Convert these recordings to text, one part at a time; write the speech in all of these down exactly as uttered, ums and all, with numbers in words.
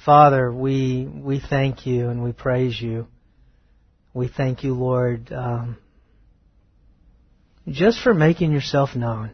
Father, we we thank you and we praise you. We thank you, Lord, um, just for making yourself known.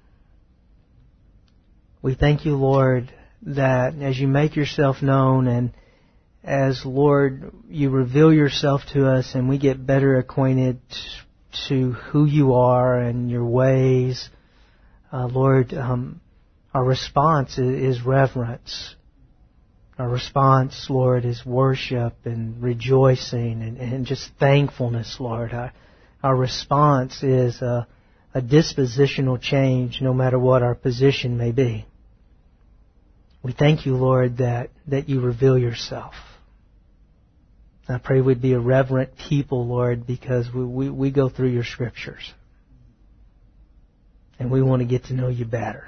We thank you, Lord, that as you make yourself known and as, Lord, you reveal yourself to us and we get better acquainted to who you are and your ways, uh, Lord, um, our response is reverence. Our response, Lord, is worship and rejoicing and, and just thankfulness, Lord. Our, our response is a, a dispositional change no matter what our position may be. We thank you, Lord, that, that you reveal yourself. I pray we'd be a reverent people, Lord, because we, we, we go through your scriptures. And we want to get to know you better.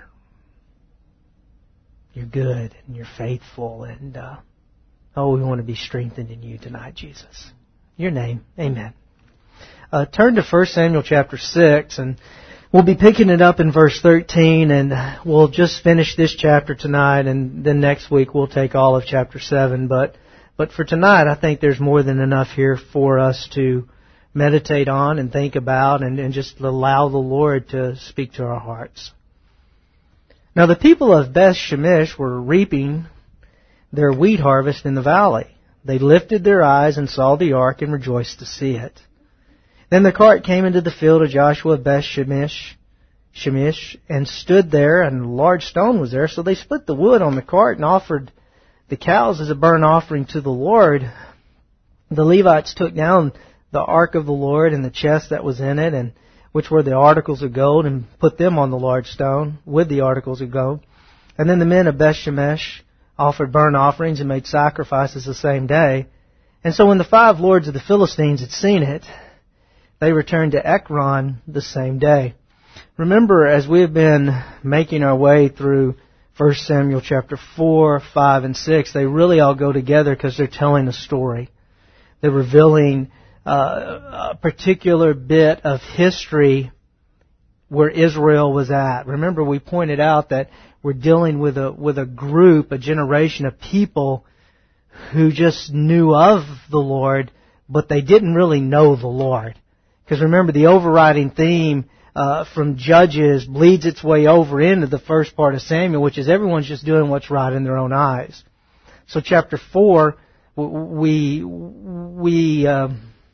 You're good and you're faithful. And, uh, oh, we want to be strengthened in you tonight, Jesus. In your name, amen. Uh, turn to First Samuel chapter six, and we'll be picking it up in verse thirteen, and we'll just finish this chapter tonight, and then next week we'll take all of chapter seven. But But for tonight, I think there's more than enough here for us to meditate on and think about and, and just allow the Lord to speak to our hearts. Now the people of Beth Shemesh were reaping their wheat harvest in the valley. They lifted their eyes and saw the ark and rejoiced to see it. Then the cart came into the field of Joshua of Beth Shemesh, Shemesh and stood there, and a large stone was there. So they split the wood on the cart and offered the cows as a burnt offering to the Lord. The Levites took down the ark of the Lord and the chest that was in it, and which were the articles of gold, and put them on the large stone with the articles of gold. And then the men of Beth Shemesh offered burnt offerings and made sacrifices the same day. And so when the five lords of the Philistines had seen it, they returned to Ekron the same day. Remember, as we have been making our way through First Samuel chapter four, five, and six, they really all go together because they're telling a story. They're revealing uh, a particular bit of history where Israel was at. Remember, we pointed out that we're dealing with a with a group, a generation of people who just knew of the Lord, but they didn't really know the Lord. Because remember, the overriding theme Uh, from Judges bleeds its way over into the first part of Samuel, which is everyone's just doing what's right in their own eyes. So chapter four, we we uh,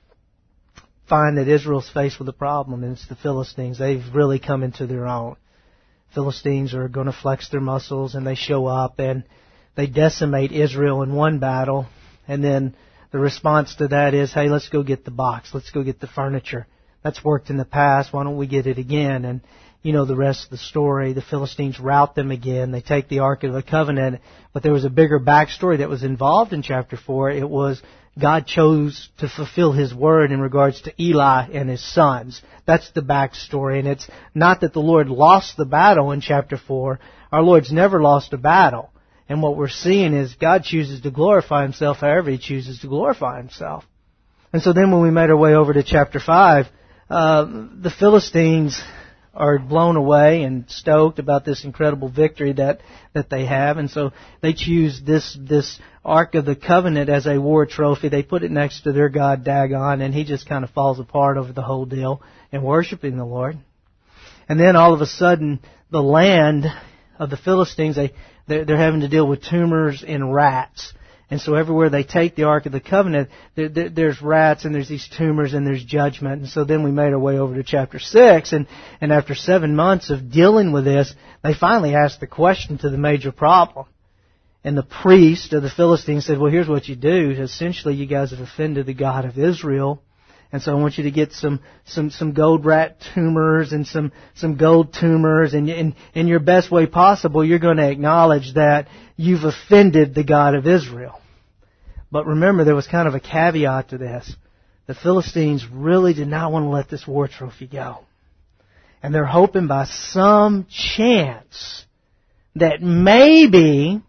find that Israel's faced with a problem, and it's the Philistines. They've really come into their own. Philistines are going to flex their muscles, and they show up, and they decimate Israel in one battle, and then the response to that is, hey, let's go get the box, let's go get the furniture. That's worked in the past. Why don't we get it again? And you know the rest of the story. The Philistines rout them again. They take the Ark of the Covenant. But there was a bigger backstory that was involved in chapter four. It was God chose to fulfill His word in regards to Eli and his sons. That's the backstory. And it's not that the Lord lost the battle in chapter four. Our Lord's never lost a battle. And what we're seeing is God chooses to glorify Himself however He chooses to glorify Himself. And so then when we made our way over to chapter five, Uh, the Philistines are blown away and stoked about this incredible victory that, that they have. And so they choose this, this Ark of the Covenant as a war trophy. They put it next to their god Dagon, and he just kind of falls apart over the whole deal in worshiping the Lord. And then all of a sudden, the land of the Philistines, they, they're, they're having to deal with tumors and rats. And so everywhere they take the Ark of the Covenant, there, there, there's rats and there's these tumors and there's judgment. And so then we made our way over to chapter six. And, and after seven months of dealing with this, they finally asked the question to the major problem. And the priest of the Philistines said, well, here's what you do. Essentially, you guys have offended the God of Israel. And so I want you to get some, some, some gold rat tumors and some, some gold tumors. And in, in your best way possible, you're going to acknowledge that you've offended the God of Israel. But remember, there was kind of a caveat to this. The Philistines really did not want to let this war trophy go. And they're hoping by some chance that maybe,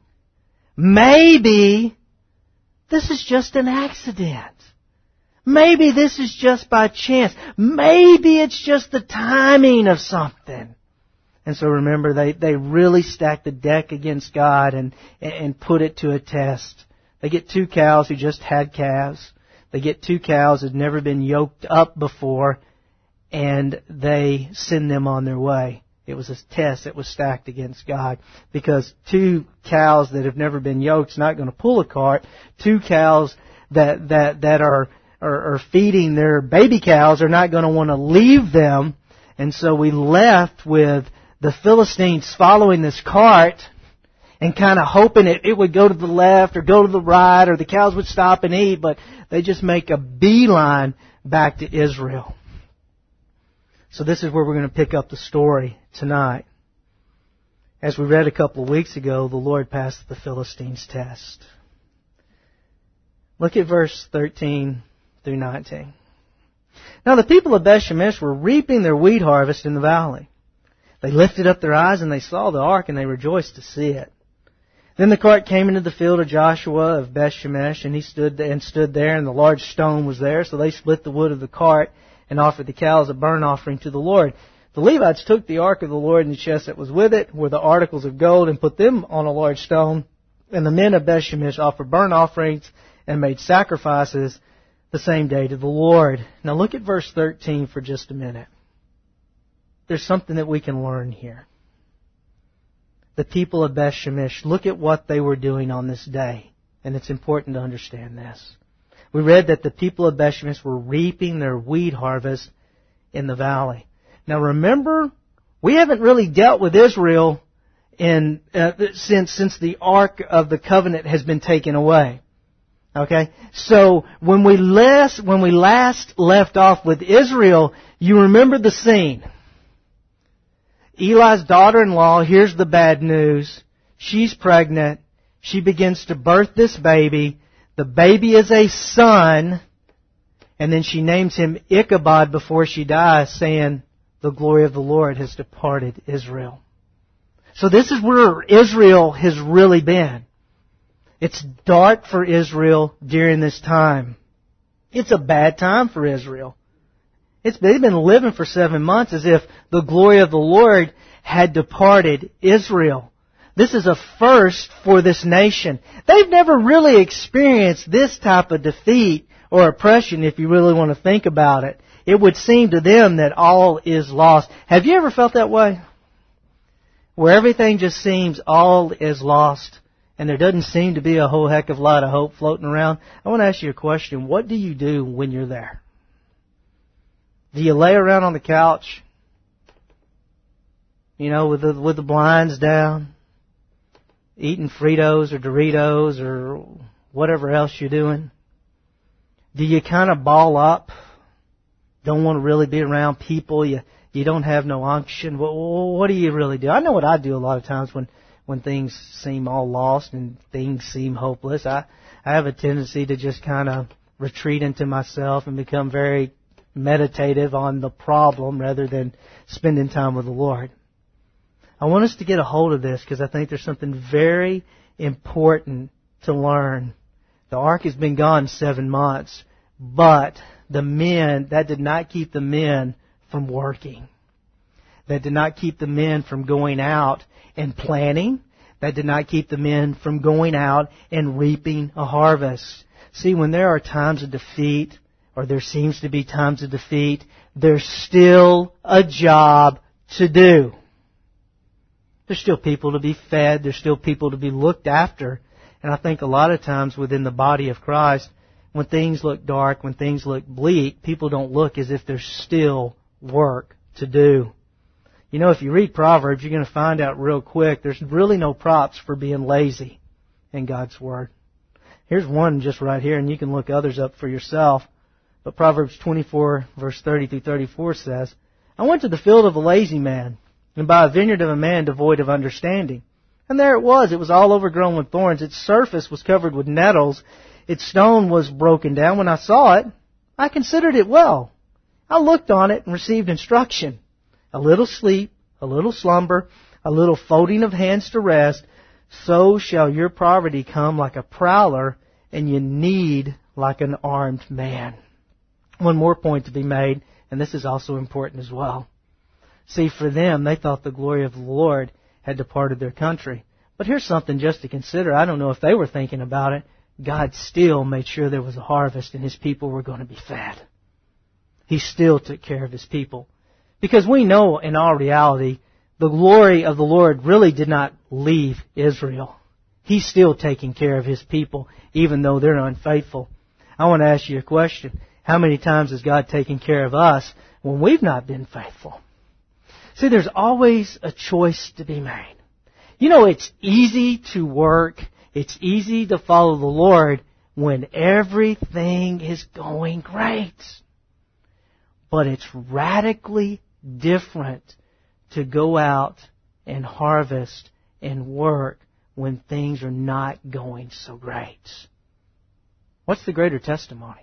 maybe, this is just an accident. Maybe this is just by chance. Maybe it's just the timing of something. And so remember, they, they really stacked the deck against God and, and put it to a test. They get two cows who just had calves. They get two cows that had never been yoked up before, and they send them on their way. It was a test that was stacked against God, because two cows that have never been yoked is not going to pull a cart. Two cows that that that are are, are feeding their baby cows are not going to want to leave them. And so we left with the Philistines following this cart and kind of hoping it, it would go to the left or go to the right, or the cows would stop and eat, but they just make a beeline back to Israel. So this is where we're going to pick up the story tonight. As we read a couple of weeks ago, the Lord passed the Philistines' test. Look at verse thirteen through nineteen. Now the people of Beth-Shemesh were reaping their wheat harvest in the valley. They lifted up their eyes and they saw the ark, and they rejoiced to see it. Then the cart came into the field of Joshua of Beth-Shemesh, and he stood and stood there, and the large stone was there. So they split the wood of the cart and offered the cows a burnt offering to the Lord. The Levites took the ark of the Lord and the chest that was with it, with the articles of gold, and put them on a large stone. And the men of Beth-Shemesh offered burnt offerings and made sacrifices the same day to the Lord. Now look at verse thirteen for just a minute. There's something that we can learn here. The people of Beth-Shemesh, look at what they were doing on this day. And it's important to understand this. We read that the people of Beth-Shemesh were reaping their wheat harvest in the valley. Now remember, we haven't really dealt with Israel in uh, since since the Ark of the Covenant has been taken away. Okay? So when we last when we last left off with Israel, you remember the scene. Eli's daughter-in-law hears the bad news. She's pregnant. She begins to birth this baby. The baby is a son. And then she names him Ichabod before she dies, saying, the glory of the Lord has departed Israel. So this is where Israel has really been. It's dark for Israel during this time. It's a bad time for Israel. It's, they've been living for seven months as if the glory of the Lord had departed Israel. This is a first for this nation. They've never really experienced this type of defeat or oppression, if you really want to think about it. It would seem to them that all is lost. Have you ever felt that way? Where everything just seems all is lost and there doesn't seem to be a whole heck of a lot of hope floating around. I want to ask you a question. What do you do when you're there? Do you lay around on the couch, you know, with the, with the blinds down, eating Fritos or Doritos or whatever else you're doing? Do you kind of ball up? Don't want to really be around people? You you don't have no unction? What, what do you really do? I know what I do a lot of times when, when things seem all lost and things seem hopeless. I, I have a tendency to just kind of retreat into myself and become very meditative on the problem rather than spending time with the Lord. I want us to get a hold of this because I think there's something very important to learn. The ark has been gone seven months, but the men, that did not keep the men from working. That did not keep the men from going out and planting. That did not keep the men from going out and reaping a harvest. See, when there are times of defeat, or there seems to be times of defeat, there's still a job to do. There's still people to be fed. There's still people to be looked after. And I think a lot of times within the body of Christ, when things look dark, when things look bleak, people don't look as if there's still work to do. You know, if you read Proverbs, you're going to find out real quick there's really no props for being lazy in God's Word. Here's one just right here, and you can look others up for yourself. But Proverbs twenty-four, verse thirty through thirty-four says, I went to the field of a lazy man, and by a vineyard of a man devoid of understanding. And there it was. It was all overgrown with thorns. Its surface was covered with nettles. Its stone was broken down. When I saw it, I considered it well. I looked on it and received instruction. A little sleep, a little slumber, a little folding of hands to rest. So shall your poverty come like a prowler, and your need like an armed man. One more point to be made, and this is also important as well. See, for them, they thought the glory of the Lord had departed their country. But here's something just to consider. I don't know if they were thinking about it. God still made sure there was a harvest and His people were going to be fed. He still took care of His people. Because we know in all reality, the glory of the Lord really did not leave Israel. He's still taking care of His people, even though they're unfaithful. I want to ask you a question. How many times has God taken care of us when we've not been faithful? See, there's always a choice to be made. You know, it's easy to work, it's easy to follow the Lord when everything is going great. But it's radically different to go out and harvest and work when things are not going so great. What's the greater testimony?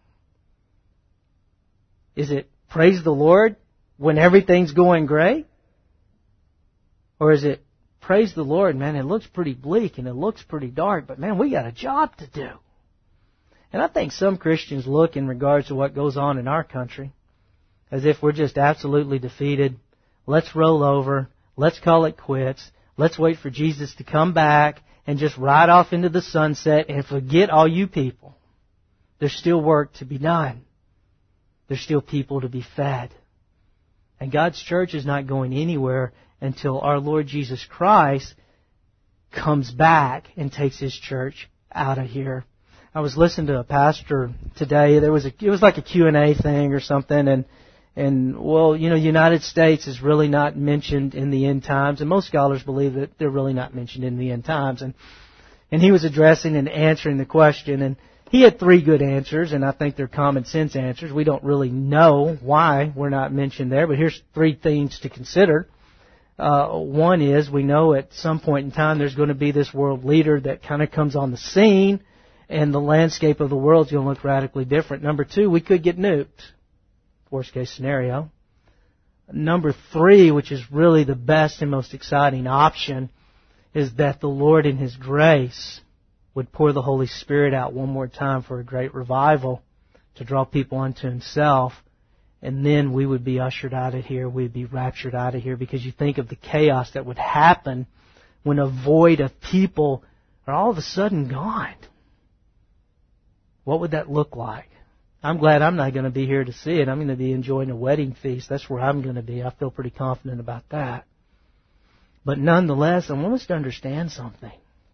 Is it praise the Lord when everything's going great? Or is it praise the Lord, man, it looks pretty bleak and it looks pretty dark, but man, we got a job to do. And I think some Christians look in regards to what goes on in our country as if we're just absolutely defeated. Let's roll over. Let's call it quits. Let's wait for Jesus to come back and just ride off into the sunset and forget all you people. There's still work to be done. There's still people to be fed. And God's church is not going anywhere until our Lord Jesus Christ comes back and takes His church out of here. I was listening to a pastor today. There was a, it was like a Q and A thing or something, and and well, you know, United States is really not mentioned in the end times, and most scholars believe that they're really not mentioned in the end times. And and he was addressing and answering the question, and he had three good answers, and I think they're common sense answers. We don't really know why we're not mentioned there, but here's three things to consider. Uh, one is we know at some point in time there's going to be this world leader that kind of comes on the scene, and the landscape of the world is going to look radically different. Number two, we could get nuked. Worst case scenario. Number three, which is really the best and most exciting option, is that the Lord in His grace would pour the Holy Spirit out one more time for a great revival to draw people unto Himself. And then we would be ushered out of here. We'd be raptured out of here, because you think of the chaos that would happen when a void of people are all of a sudden gone. What would that look like? I'm glad I'm not going to be here to see it. I'm going to be enjoying a wedding feast. That's where I'm going to be. I feel pretty confident about that. But nonetheless, I want us to understand something.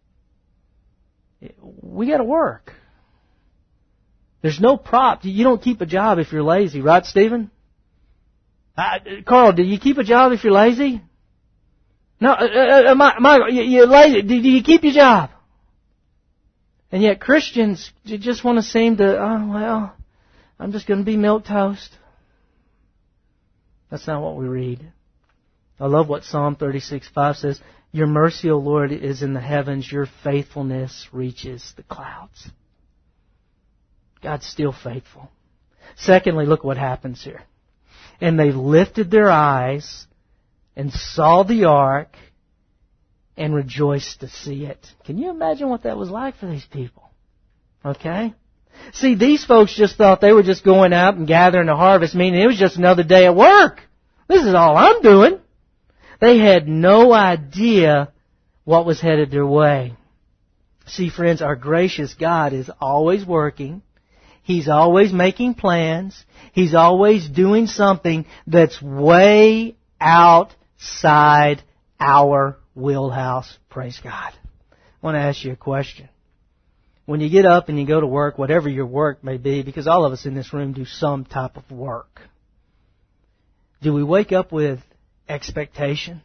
We got to work. There's no prop. You don't keep a job if you're lazy, right, Stephen? Uh, Carl, do you keep a job if you're lazy? No, uh, uh, Michael, you're lazy. Do you keep your job? And yet Christians just want to seem to, oh, well, I'm just going to be milquetoast. That's not what we read. I love what Psalm thirty-six five says. Your mercy, O Lord, is in the heavens. Your faithfulness reaches the clouds. God's still faithful. Secondly, look what happens here. And they lifted their eyes and saw the ark and rejoiced to see it. Can you imagine what that was like for these people? Okay? See, these folks just thought they were just going out and gathering a harvest, meaning it was just another day at work. This is all I'm doing. They had no idea what was headed their way. See, friends, our gracious God is always working. He's always making plans. He's always doing something that's way outside our wheelhouse. Praise God. I want to ask you a question. When you get up and you go to work, whatever your work may be, because all of us in this room do some type of work, do we wake up with expectation?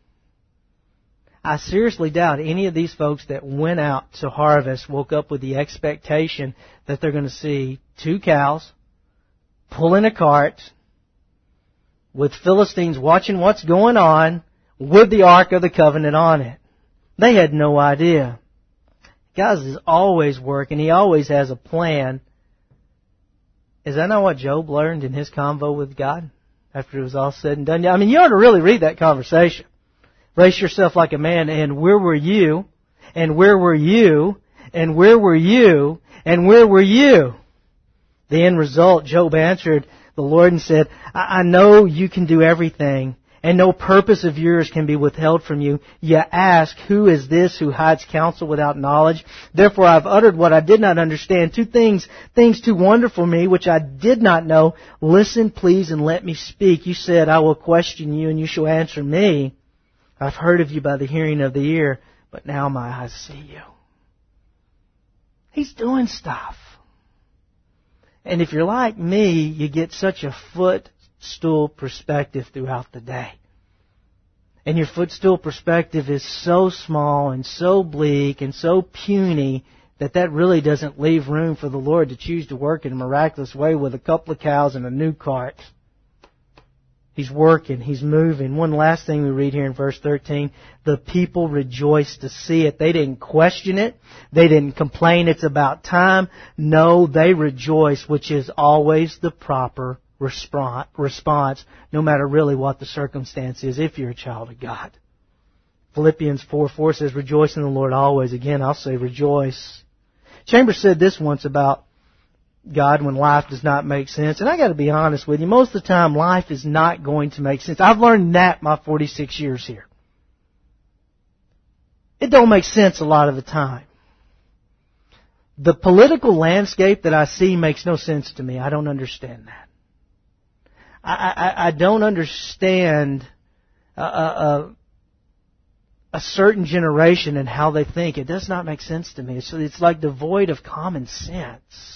I seriously doubt any of these folks that went out to harvest woke up with the expectation that they're going to see two cows pulling a cart with Philistines watching what's going on with the Ark of the Covenant on it. They had no idea. God is always working. He always has a plan. Is that not what Job learned in his convo with God after it was all said and done? I mean, you ought to really read that conversation. Brace yourself like a man, and where were you? And where were you? And where were you? And where were you? The end result, Job answered the Lord and said, I, I know you can do everything, and no purpose of yours can be withheld from you. You ask, who is this who hides counsel without knowledge? Therefore I have uttered what I did not understand, two things, things too wonderful for me, which I did not know. Listen, please, and let me speak. You said, I will question you, and you shall answer me. I've heard of you by the hearing of the ear, but now my eyes see you. He's doing stuff. And if you're like me, you get such a footstool perspective throughout the day. And your footstool perspective is so small and so bleak and so puny that that really doesn't leave room for the Lord to choose to work in a miraculous way with a couple of cows and a new cart. He's working. He's moving. One last thing we read here in verse thirteen. The people rejoiced to see it. They didn't question it. They didn't complain it's about time. No, they rejoiced, which is always the proper response, no matter really what the circumstance is, if you're a child of God. Philippians four four says, rejoice in the Lord always. Again, I'll say rejoice. Chambers said this once about God when life does not make sense. And I got to be honest with you, most of the time life is not going to make sense. I've learned that my forty-six years here. It don't make sense a lot of the time. The political landscape that I see makes no sense to me. I don't understand that. I, I, I don't understand a, a, a certain generation and how they think. It does not make sense to me. It's, it's like devoid of common sense.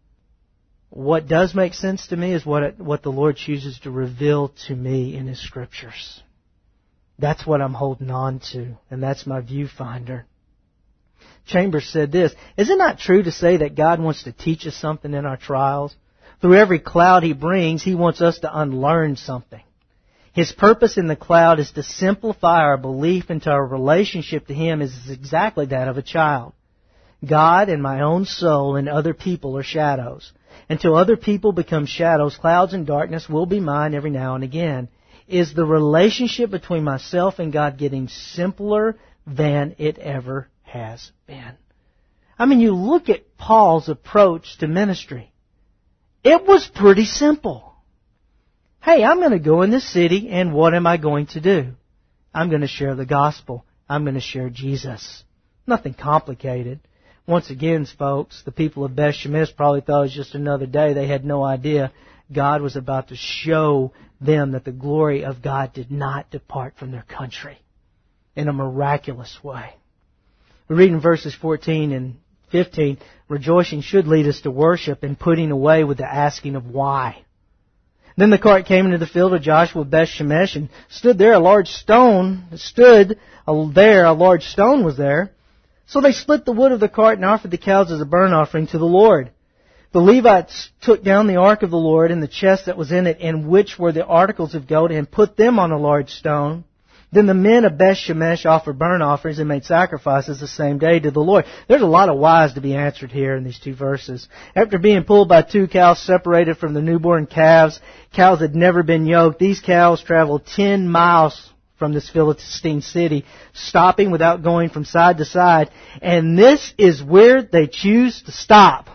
What does make sense to me is what it, what the Lord chooses to reveal to me in His Scriptures. That's what I'm holding on to, and that's my viewfinder. Chambers said this, is it not true to say that God wants to teach us something in our trials? Through every cloud He brings, He wants us to unlearn something. His purpose in the cloud is to simplify our belief into our relationship to Him is exactly that of a child. God and my own soul and other people are shadows. Until other people become shadows, clouds and darkness will be mine every now and again. Is the relationship between myself and God getting simpler than it ever has been? I mean, you look at Paul's approach to ministry. It was pretty simple. Hey, I'm going to go in this city, and what am I going to do? I'm going to share the gospel. I'm going to share Jesus. Nothing complicated. Once again, folks, the people of Beth Shemesh probably thought it was just another day. They had no idea God was about to show them that the glory of God did not depart from their country in a miraculous way. We read in verses fourteen and fifteen, rejoicing should lead us to worship and putting away with the asking of why. Then the cart came into the field of Joshua of Beth Shemesh, and stood there a large stone, stood there, a large stone was there. So they split the wood of the cart and offered the cows as a burnt offering to the Lord. The Levites took down the ark of the Lord and the chest that was in it, in which were the articles of gold, and put them on a large stone. Then the men of Beth Shemesh offered burnt offerings and made sacrifices the same day to the Lord. There's a lot of whys to be answered here in these two verses. After being pulled by two cows separated from the newborn calves, cows had never been yoked. These cows traveled ten miles from this Philistine city, stopping without going from side to side. And this is where they choose to stop.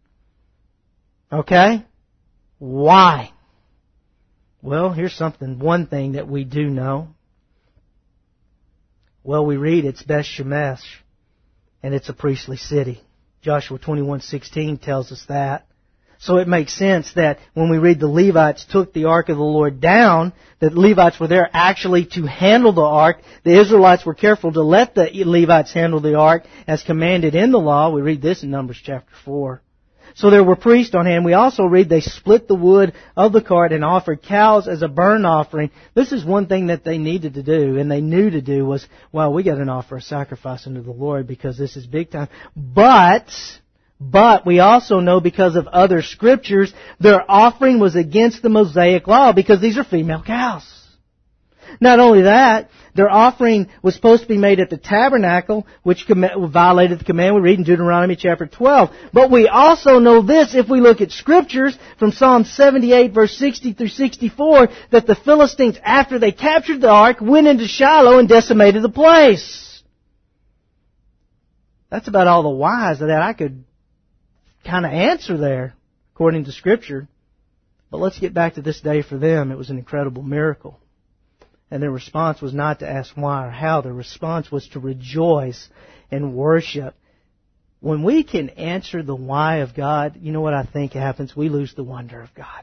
Okay? Why? Well, here's something, one thing that we do know. Well, we read it's Beth Shemesh, and it's a priestly city. Joshua twenty-one sixteen tells us that. So it makes sense that when we read the Levites took the ark of the Lord down, that the Levites were there actually to handle the ark. The Israelites were careful to let the Levites handle the ark as commanded in the law. We read this in Numbers chapter four. So there were priests on hand. We also read they split the wood of the cart and offered cows as a burnt offering. This is one thing that they needed to do and they knew to do was, well, we got to offer a sacrifice unto the Lord because this is big time. But... But we also know because of other scriptures, their offering was against the Mosaic law because these are female cows. Not only that, their offering was supposed to be made at the tabernacle, which violated the command we read in Deuteronomy chapter twelve. But we also know this if we look at scriptures from Psalm seventy-eight verse sixty through sixty-four, that the Philistines, after they captured the ark, went into Shiloh and decimated the place. That's about all the whys that I could kind of answer there, according to Scripture. But let's get back to this day for them. It was an incredible miracle. And their response was not to ask why or how. Their response was to rejoice and worship. When we can answer the why of God, you know what I think happens? We lose the wonder of God.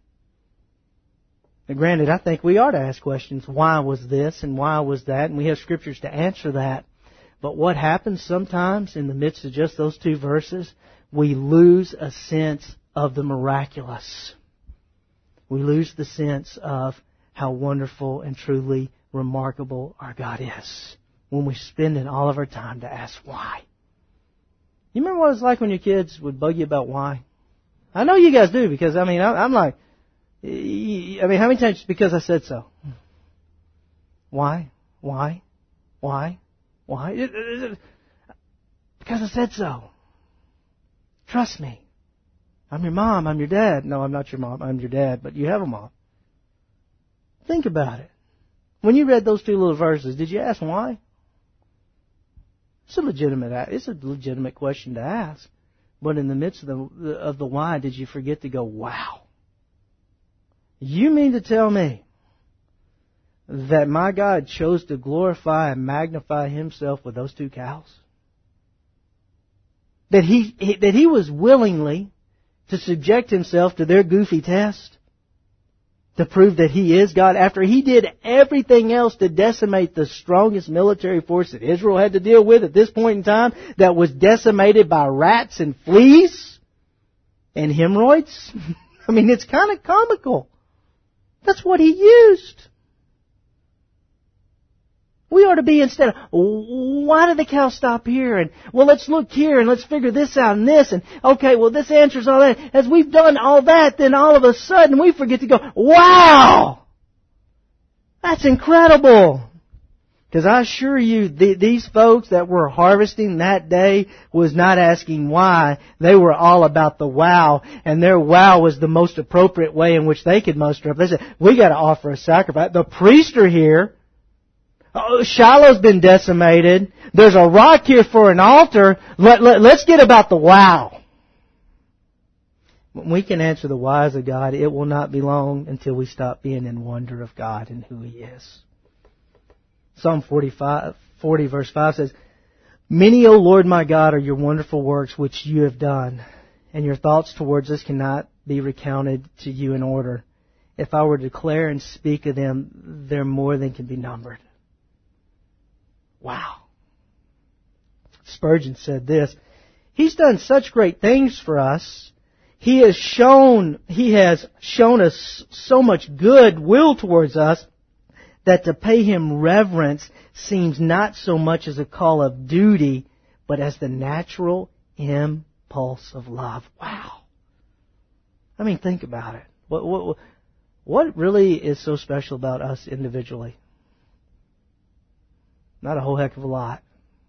Now, granted, I think we ought to ask questions. Why was this and why was that? And we have scriptures to answer that. But what happens sometimes in the midst of just those two verses? We lose a sense of the miraculous. We lose the sense of how wonderful and truly remarkable our God is when we spend in all of our time to ask why. You remember what it's like when your kids would bug you about why? I know you guys do, because, I mean, I'm like, I mean, how many times because I said so? Why? Why? Why? Why? Because I said so. Trust me. I'm your mom, I'm your dad. No, I'm not your mom, I'm your dad, but you have a mom. Think about it. When you read those two little verses, did you ask why? It's a legitimate, it's a legitimate question to ask. But in the midst of the, of the why, did you forget to go, wow? You mean to tell me that my God chose to glorify and magnify Himself with those two cows? That He, that He was willingly to subject Himself to their goofy test? To prove that He is God after He did everything else to decimate the strongest military force that Israel had to deal with at this point in time, that was decimated by rats and fleas and hemorrhoids? I mean, it's kind of comical. That's what He used. We ought to be instead of, why did the cow stop here? And, well, let's look here and let's figure this out and this. And, okay, well, this answers all that. As we've done all that, then all of a sudden we forget to go, wow! That's incredible! Because I assure you, the, these folks that were harvesting that day was not asking why. They were all about the wow. And their wow was the most appropriate way in which they could muster up. They said, we got to offer a sacrifice. The priests are here. Oh, Shiloh's been decimated. There's a rock here for an altar. Let, let, let's get about the wow. When we can answer the whys of God, it will not be long until we stop being in wonder of God and who He is. Psalm forty-five, forty verse five says, many, O Lord my God, are your wonderful works which you have done, and your thoughts towards us cannot be recounted to you in order. If I were to declare and speak of them, they're more than can be numbered. Wow. Spurgeon said this, He's done such great things for us. He has shown, He has shown us so much goodwill towards us that to pay Him reverence seems not so much as a call of duty, but as the natural impulse of love. Wow. I mean, think about it. What, what, what really is so special about us individually? Not a whole heck of a lot.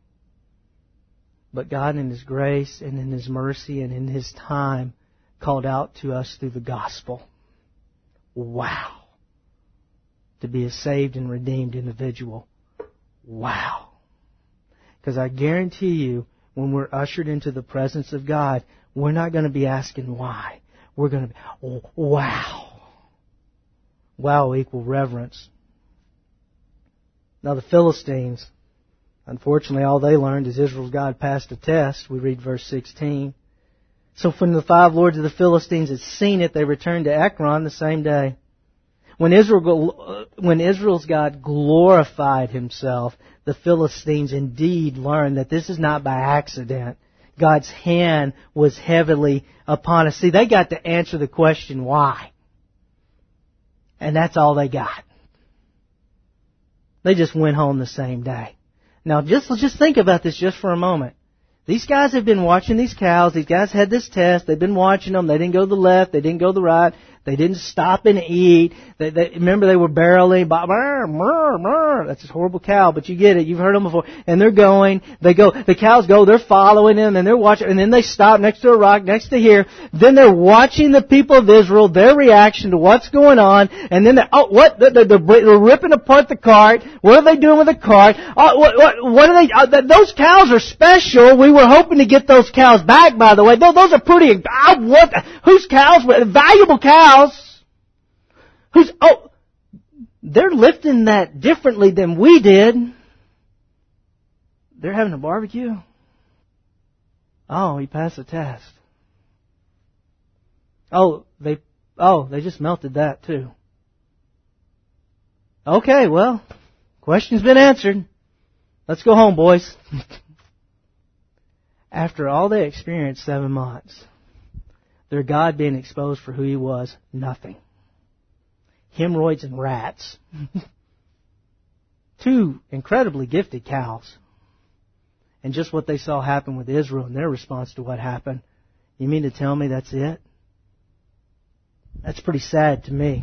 But God in His grace and in His mercy and in His time called out to us through the gospel. Wow. To be a saved and redeemed individual. Wow. Because I guarantee you, when we're ushered into the presence of God, we're not going to be asking why. We're going to be, oh, wow. Wow equal reverence. Now the Philistines, unfortunately all they learned is Israel's God passed a test. We read verse sixteen. So when the five lords of the Philistines had seen it, they returned to Ekron the same day. When Israel, when Israel's God glorified Himself, the Philistines indeed learned that this is not by accident. God's hand was heavily upon us. See, they got to answer the question why. And that's all they got. They just went home the same day. Now, just let's just think about this just for a moment. These guys have been watching these cows. These guys had this test. They've been watching them. They didn't go to the left. They didn't go to the right. They didn't stop and eat. They, they, remember, they were barreling. Brr, brr, brr. That's a horrible cow, but you get it. You've heard them before. And they're going. They go. The cows go. They're following them, and they're watching. And then they stop next to a rock, next to here. Then they're watching the people of Israel, their reaction to what's going on. And then, they, oh, what? They're, they're, they're ripping apart the cart. What are they doing with the cart? Oh, what, what, what are they? Uh, those cows are special. We were hoping to get those cows back, by the way. Those, those are pretty. I want, whose cows? Valuable cows. Who's, oh, they're lifting that differently than we did. They're having a barbecue. Oh, he passed the test. Oh, they oh, they just melted that too. Okay, well, question's been answered. Let's go home, boys. After all they experienced seven months, their God being exposed for who He was, nothing. Hemorrhoids and rats. Two incredibly gifted cows. And just what they saw happen with Israel and their response to what happened. You mean to tell me that's it? That's pretty sad to me.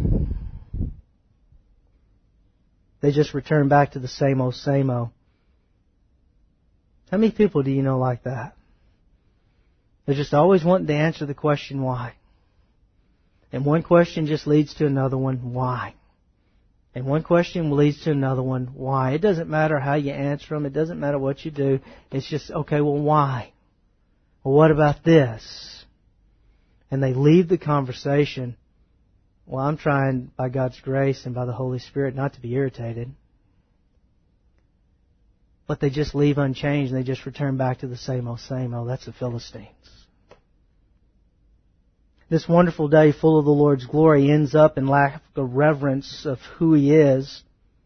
They just return back to the same old, same old. How many people do you know like that? They're just always wanting to answer the question why. And one question just leads to another one, why? And one question leads to another one, why? It doesn't matter how you answer them. It doesn't matter what you do. It's just, okay, well, why? Well, what about this? And they leave the conversation. Well, I'm trying, by God's grace and by the Holy Spirit, not to be irritated. But they just leave unchanged and they just return back to the same old, same old. That's the Philistines. This wonderful day full of the Lord's glory ends up in lack of reverence of who He is.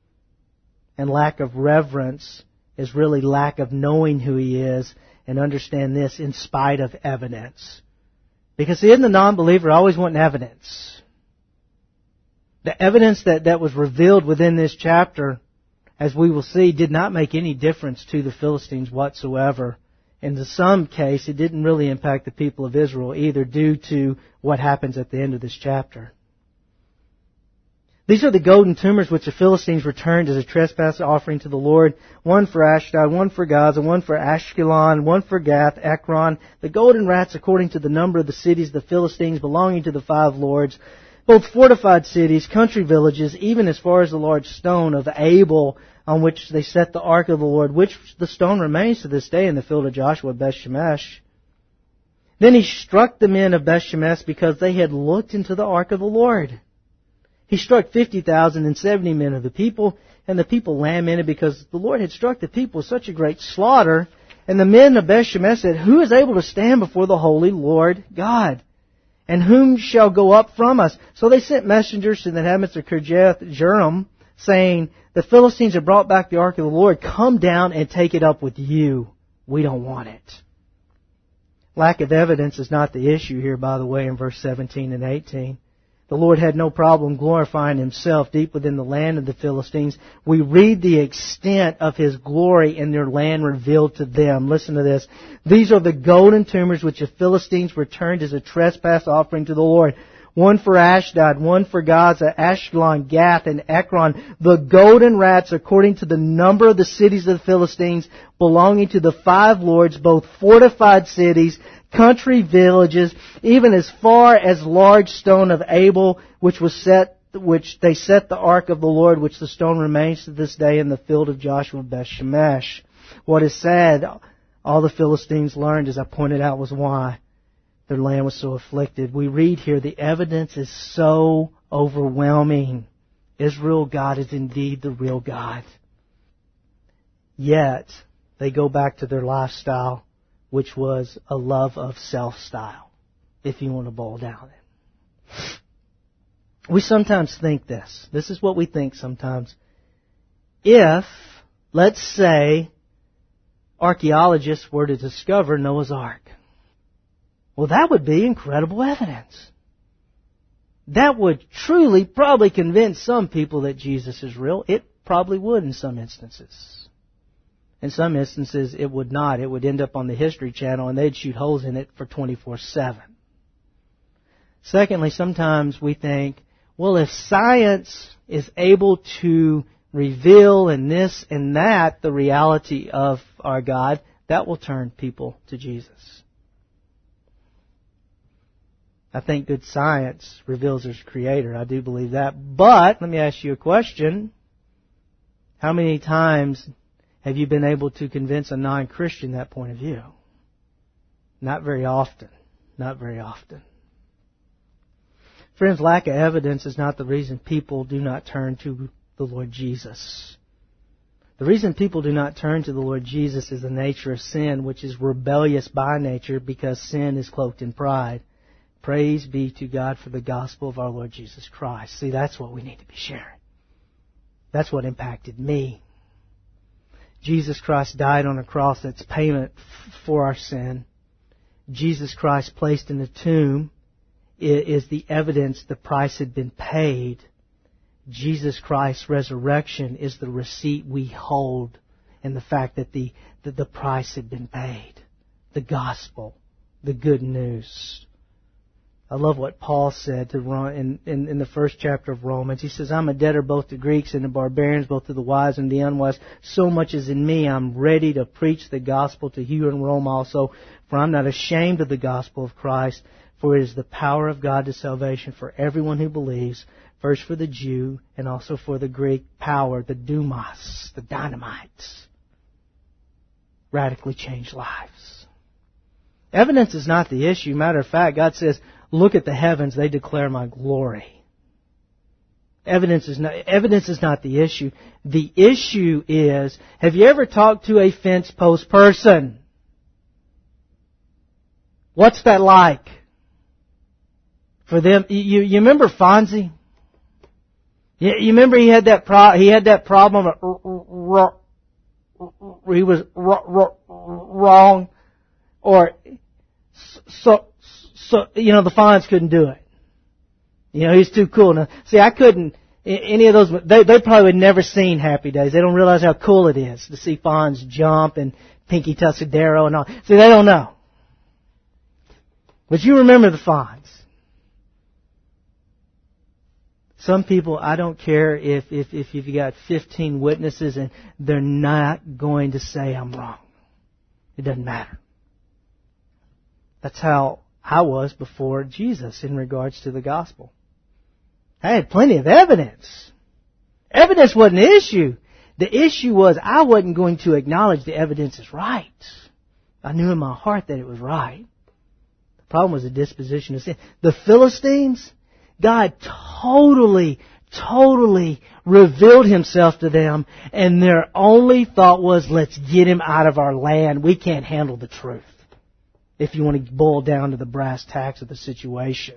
And lack of reverence is really lack of knowing who He is. And understand this, in spite of evidence. Because see, in the non-believer always wanting evidence. The evidence that, that was revealed within this chapter, as we will see, did not make any difference to the Philistines whatsoever. And in some case, it didn't really impact the people of Israel either, due to what happens at the end of this chapter. These are the golden tumors which the Philistines returned as a trespass offering to the Lord. One for Ashdod, one for Gaza, one for Ashkelon, one for Gath, Ekron. The golden rats according to the number of the cities of the Philistines belonging to the five lords. Both fortified cities, country villages, even as far as the large stone of Abel, on which they set the ark of the Lord, which the stone remains to this day in the field of Joshua, Bethshemesh. Then he struck the men of Bethshemesh because they had looked into the ark of the Lord. He struck fifty thousand and seventy men of the people, and the people lamented because the Lord had struck the people with such a great slaughter. And the men of Bethshemesh said, "Who is able to stand before the holy Lord God? And whom shall go up from us?" So they sent messengers to the inhabitants of Kirjath Jearim, saying, "The Philistines have brought back the ark of the Lord. Come down and take it up with you. We don't want it." Lack of evidence is not the issue here, by the way, in verse seventeen and eighteen. The Lord had no problem glorifying Himself deep within the land of the Philistines. We read the extent of His glory in their land revealed to them. Listen to this. These are the golden tumors which the Philistines returned as a trespass offering to the Lord. One for Ashdod, one for Gaza, Ashkelon, Gath, and Ekron. The golden rats according to the number of the cities of the Philistines belonging to the five lords, both fortified cities, country villages, even as far as large stone of Abel, which was set, which they set the ark of the Lord, which the stone remains to this day in the field of Joshua Bethshemesh. What is sad, all the Philistines learned, as I pointed out, was why their land was so afflicted. We read here, the evidence is so overwhelming. Israel, God is indeed the real God. Yet, they go back to their lifestyle, which was a love of self-style, if you want to boil down it. We sometimes think this. This is what we think sometimes. If, let's say, archaeologists were to discover Noah's Ark, well, that would be incredible evidence. That would truly probably convince some people that Jesus is real. It probably would in some instances. In some instances, it would not. It would end up on the History Channel and they'd shoot holes in it for twenty-four seven. Secondly, sometimes we think, well, if science is able to reveal in this and that the reality of our God, that will turn people to Jesus. I think good science reveals His Creator. I do believe that. But, let me ask you a question. How many times have you been able to convince a non-Christian that point of view? Not very often. Not very often. Friends, lack of evidence is not the reason people do not turn to the Lord Jesus. The reason people do not turn to the Lord Jesus is the nature of sin, which is rebellious by nature because sin is cloaked in pride. Praise be to God for the gospel of our Lord Jesus Christ. See, that's what we need to be sharing. That's what impacted me. Jesus Christ died on a cross. That's payment for our sin. Jesus Christ placed in the tomb is the evidence the price had been paid. Jesus Christ's resurrection is the receipt we hold in the fact that the, that the price had been paid. The gospel, the good news. I love what Paul said to in, in, in the first chapter of Romans. He says, I'm a debtor both to Greeks and to barbarians, both to the wise and the unwise. So much is in me, I'm ready to preach the gospel to you in Rome also. For I'm not ashamed of the gospel of Christ, for it is the power of God to salvation for everyone who believes, first for the Jew and also for the Greek. Power, the dumas, the dynamites, radically changed lives. Evidence is not the issue. Matter of fact, God says, look at the heavens, they declare my glory. Evidence is not, evidence is not the issue. The issue is, have you ever talked to a fence post person? What's that like? For them, you, you remember Fonzie? You, you remember he had that pro, he had that problem, he was wrong, or so, so, you know, the Fonz couldn't do it. You know, he's too cool. Now, see, I couldn't, any of those, they, they probably had never seen Happy Days. They don't realize how cool it is to see Fonz jump and Pinky Tuscadero and all. See, they don't know. But you remember the Fonz. Some people, I don't care if, if, if you've got fifteen witnesses and they're not going to say I'm wrong. It doesn't matter. That's how I was before Jesus in regards to the gospel. I had plenty of evidence. Evidence wasn't the issue. The issue was I wasn't going to acknowledge the evidence is right. I knew in my heart that it was right. The problem was the disposition of sin. The Philistines, God totally, totally revealed Himself to them, and their only thought was, let's get him out of our land. We can't handle the truth. If you want to boil down to the brass tacks of the situation.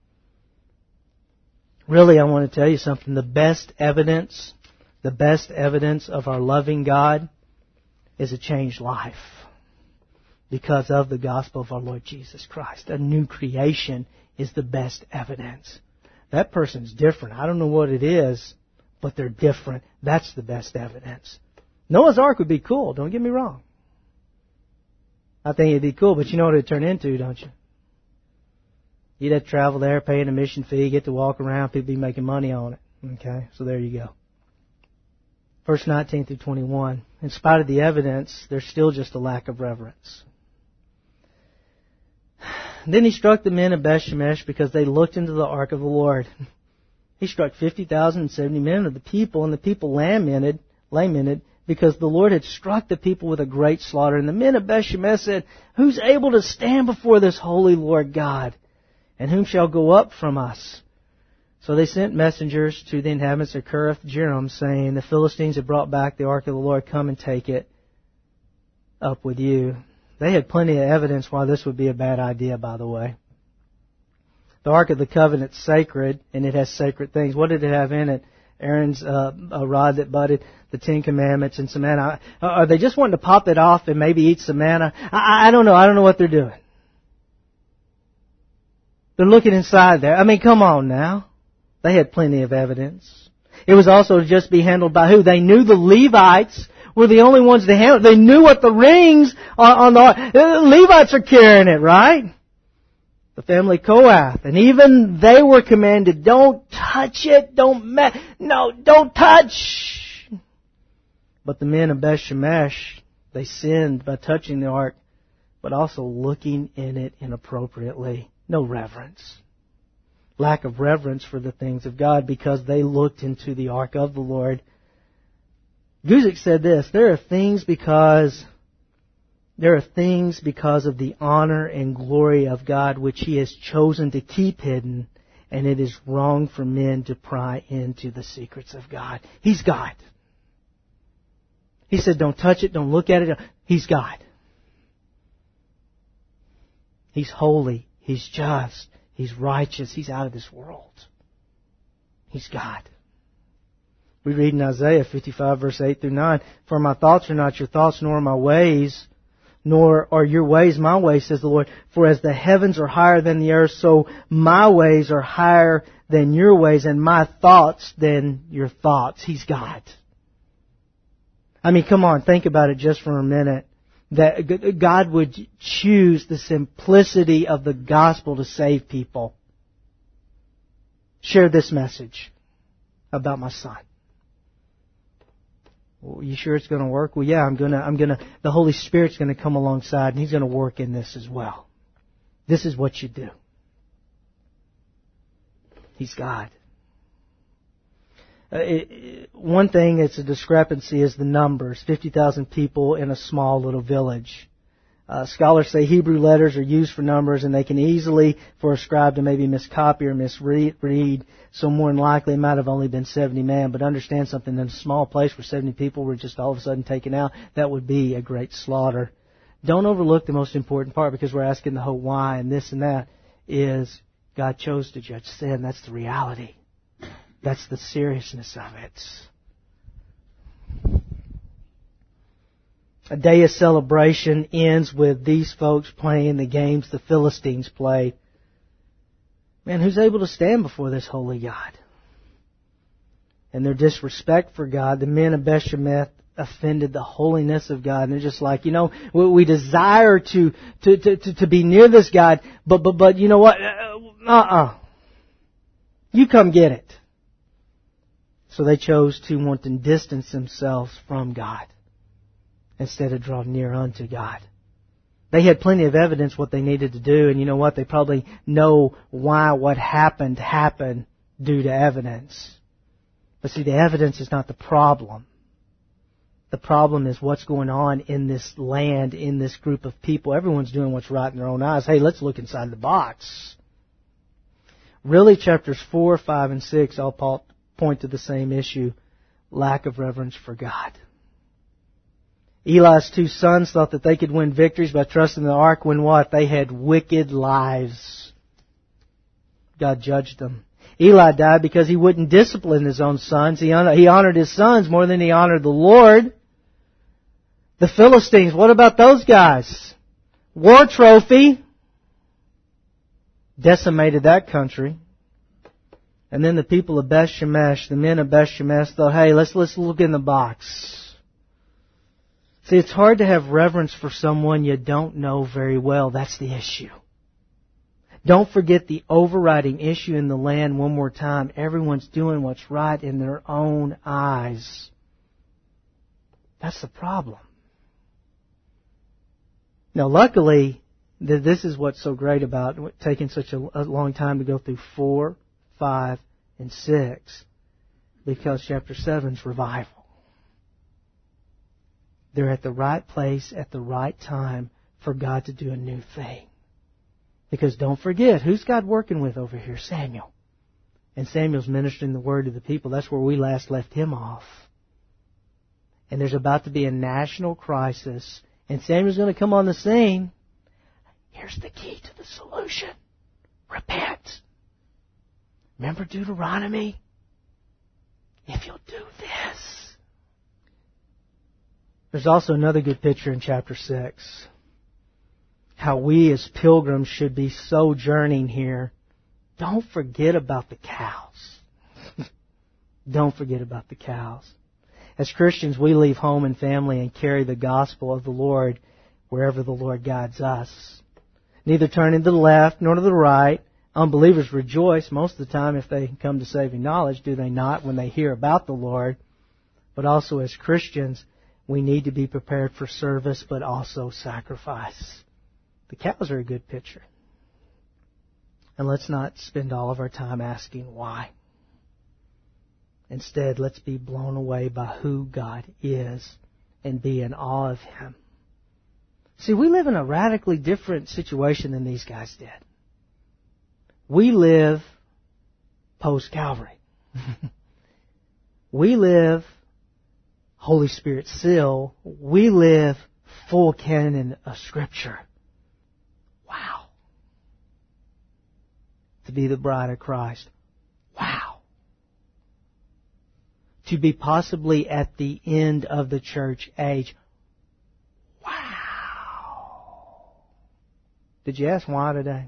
Really, I want to tell you something. The best evidence, the best evidence of our loving God is a changed life. Because of the gospel of our Lord Jesus Christ. A new creation is the best evidence. That person's different. I don't know what it is, but they're different. That's the best evidence. Noah's Ark would be cool, don't get me wrong. I think it'd be cool, but you know what it'd turn into, don't you? You'd have to travel there, paying a mission fee, get to walk around, people be making money on it. Okay, so there you go. Verse nineteen through twenty-one. In spite of the evidence, there's still just a lack of reverence. Then he struck the men of Beth-Shemesh because they looked into the ark of the Lord. He struck fifty thousand and seventy men of the people, and the people lamented, lamented because the Lord had struck the people with a great slaughter. And the men of Beth-Shemesh said, who's able to stand before this holy Lord God? And whom shall go up from us? So they sent messengers to the inhabitants of Kiriath Jearim, saying, the Philistines have brought back the ark of the Lord. Come and take it up with you. They had plenty of evidence why this would be a bad idea, by the way. The Ark of the Covenant's sacred, and it has sacred things. What did it have in it? Aaron's uh, a rod that budded, the Ten Commandments, and some manna. Are they just wanting to pop it off and maybe eat some manna? I, I don't know. I don't know what they're doing. They're looking inside there. I mean, come on now. They had plenty of evidence. It was also to just be handled by who? They knew the Levites were the only ones to handle it. They knew what the rings on, on the... The Levites are carrying it, right? The family Kohath. And even they were commanded, don't touch it, don't... Ma- no, don't touch! But the men of Beth-Shemesh, they sinned by touching the ark, but also looking in it inappropriately. No reverence. Lack of reverence for the things of God because they looked into the ark of the Lord. Guzik said this, there are things because there are things because of the honor and glory of God which He has chosen to keep hidden, And it is wrong for men to pry into the secrets of God. He's God. He said, don't touch it, don't look at it. He's God. He's holy. He's just. He's righteous. He's out of this world. He's God. We read in Isaiah fifty-five, verse eight through nine, For my thoughts are not your thoughts, nor my ways, nor are your ways my ways, says the Lord. For as the heavens are higher than the earth, so my ways are higher than your ways, and my thoughts than your thoughts. He's God. I mean, come on, think about it just for a minute. That God would choose the simplicity of the gospel to save people. Share this message about my son. Well, you sure it's going to work? Well, yeah, I'm going to, I'm going to, the Holy Spirit's going to come alongside and He's going to work in this as well. This is what you do. He's God. Uh, it, one thing that's a discrepancy is the numbers. fifty thousand people in a small little village. Uh, scholars say Hebrew letters are used for numbers and they can easily, for a scribe to maybe miscopy or misread. So more than likely it might have only been seventy men. But understand something, in a small place where seventy people were just all of a sudden taken out, that would be a great slaughter. Don't overlook the most important part, because we're asking the whole why and this and that, is God chose to judge sin. That's the reality. That's the seriousness of it. A day of celebration ends with these folks playing the games the Philistines played. Man, who's able to stand before this holy God? And their disrespect for God, the men of Beth-Shemesh offended the holiness of God. And they're just like, you know, we desire to to, to, to be near this God, but, but, but you know what? Uh-uh. You come get it. So they chose to want to distance themselves from God instead of draw near unto God. They had plenty of evidence what they needed to do, and you know what? They probably know why what happened happened due to evidence. But see, the evidence is not the problem. The problem is what's going on in this land, in this group of people. Everyone's doing what's right in their own eyes. Hey, let's look inside the box. Really, chapters four, five, and six all point to the same issue: lack of reverence for God. Eli's two sons thought that they could win victories by trusting the ark when what? They had wicked lives. God judged them. Eli died because he wouldn't discipline his own sons. He honored his sons more than he honored the Lord. The Philistines, what about those guys? War trophy. Decimated that country. And then the people of Beth-Shemesh, the men of Beth-Shemesh, thought, hey, let's, let's look in the box. See, it's hard to have reverence for someone you don't know very well. That's the issue. Don't forget the overriding issue in the land one more time. Everyone's doing what's right in their own eyes. That's the problem. Now, luckily, this is what's so great about taking such a long time to go through four, five, and six, because chapter seven is revival. They're at the right place at the right time for God to do a new thing. Because don't forget, who's God working with over here? Samuel. And Samuel's ministering the word to the people. That's where we last left him off. And there's about to be a national crisis. And Samuel's going to come on the scene. Here's the key to the solution. Repent. Remember Deuteronomy? If you'll do this. There's also another good picture in chapter six. How we as pilgrims should be sojourning here. Don't forget about the cows. Don't forget about the cows. As Christians, we leave home and family and carry the gospel of the Lord wherever the Lord guides us. Neither turning to the left nor to the right. Unbelievers rejoice most of the time if they come to saving knowledge, do they not, when they hear about the Lord? But also as Christians, we need to be prepared for service, but also sacrifice. The cows are a good picture. And let's not spend all of our time asking why. Instead, let's be blown away by who God is and be in awe of Him. See, we live in a radically different situation than these guys did. We live post-Calvary. We live Holy Spirit seal. We live full canon of Scripture. Wow. To be the bride of Christ. Wow. To be possibly at the end of the church age. Wow. Did you ask why today?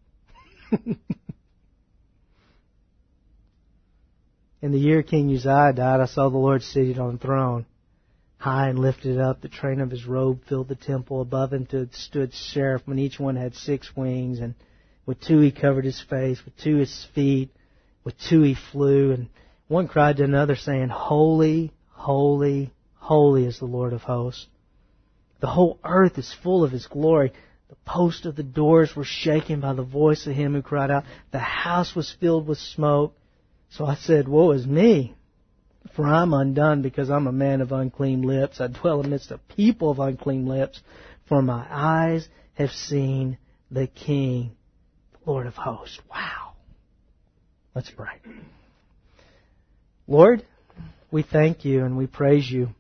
In the year King Uzziah died, I saw the Lord seated on a throne, high and lifted up. The train of his robe filled the temple. Above him stood seraphim, and each one had six wings. And with two he covered his face, with two his feet, with two he flew. And one cried to another, saying, Holy, holy, holy is the Lord of hosts. The whole earth is full of His glory. The posts of the doors were shaken by the voice of Him who cried out. The house was filled with smoke. So I said, Woe is me, for I'm undone, because I'm a man of unclean lips. I dwell amidst a people of unclean lips, for my eyes have seen the King, the Lord of hosts. Wow. Let's pray. Lord, we thank You and we praise You.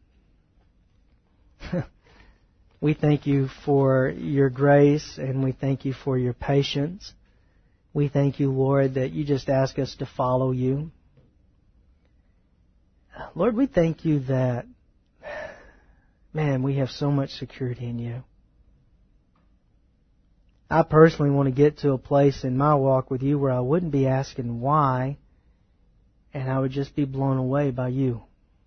We thank You for Your grace, and we thank You for Your patience. We thank You, Lord, that You just ask us to follow You. Lord, we thank You that, man, we have so much security in You. I personally want to get to a place in my walk with You where I wouldn't be asking why, and I would just be blown away by You.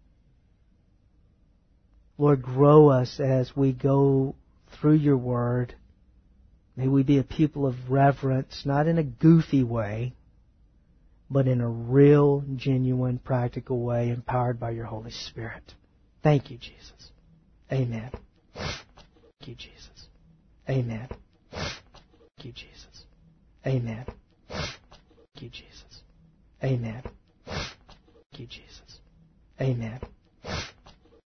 Lord, grow us as we go through Your Word. May we be a people of reverence, not in a goofy way, but in a real, genuine, practical way, empowered by Your Holy Spirit. Thank You, Jesus. Amen. Thank You, Jesus. Amen. Thank You, Jesus. Amen. Thank You, Jesus. Amen. Thank You, Jesus. Amen.